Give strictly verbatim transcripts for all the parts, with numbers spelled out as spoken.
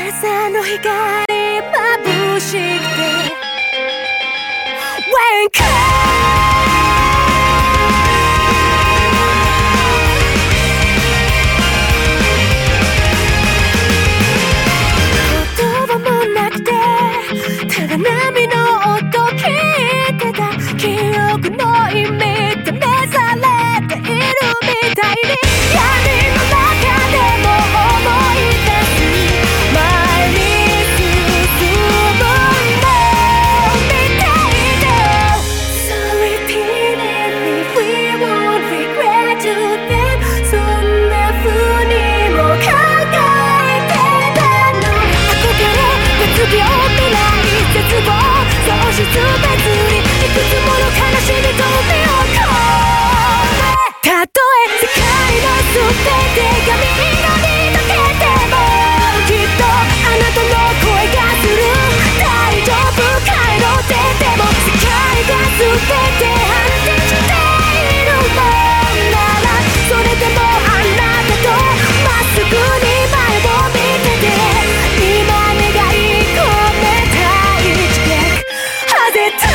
朝の光眩しくて When come波の音聞いてた記憶の意味試されているみたいに闇の中でも思い出す前に進むのみたいだ So repeatedly we won't regret you then そんな風にも考えてたの憧れうつ病未来絶望喪失別にいくつもの悲しみと身を込めたとえ世界の全てが緑に溶けてもきっとあなたの声がする大丈夫帰ろうってでも世界が全て反転しているもんならそれでもあなたとまっすぐに前を見てて今願い込めた絶対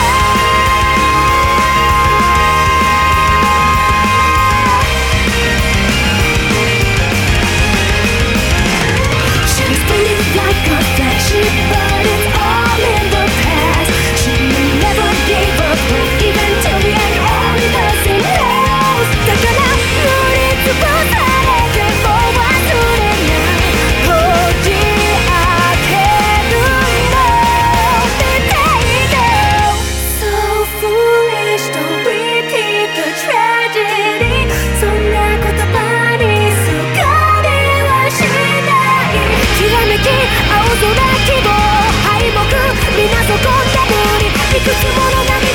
She's feeling like a flagship but it's all in the past She never gave up hope even till the end only person knows だから塗りつぶされても忘れないこじ開けるのみたいだSo foolish, don't repeat the tragedy そんな言葉にすがりはしないきらめき青空希望敗北皆そこんな無理いくつもの涙